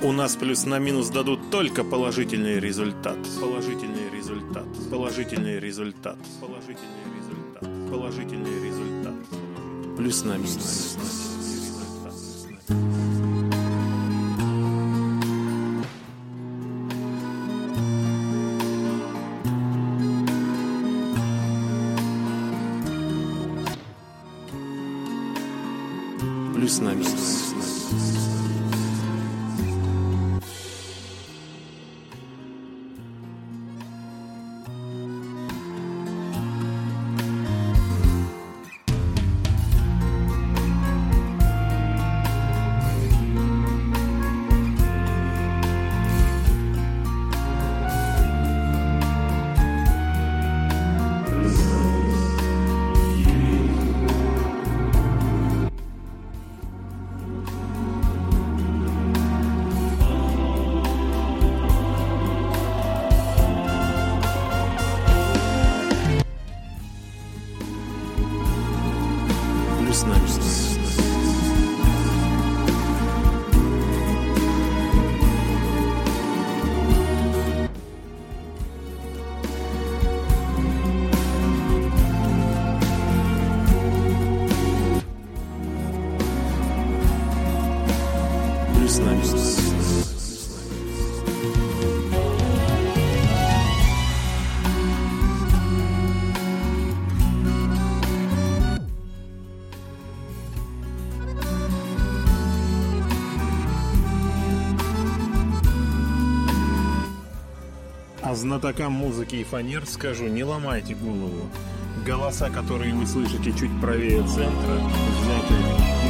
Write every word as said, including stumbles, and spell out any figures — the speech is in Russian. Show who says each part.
Speaker 1: У нас плюс на минус дадут только положительный результат. Положительный результат. Положительный результат. Положительный результат. Положительный результат. Плюс на минус. Плюс на минус. Плюс на минус. Плюс на минус. А знатокам музыки и фанер скажу, не ломайте голову. Голоса, которые вы слышите чуть правее центра, взяты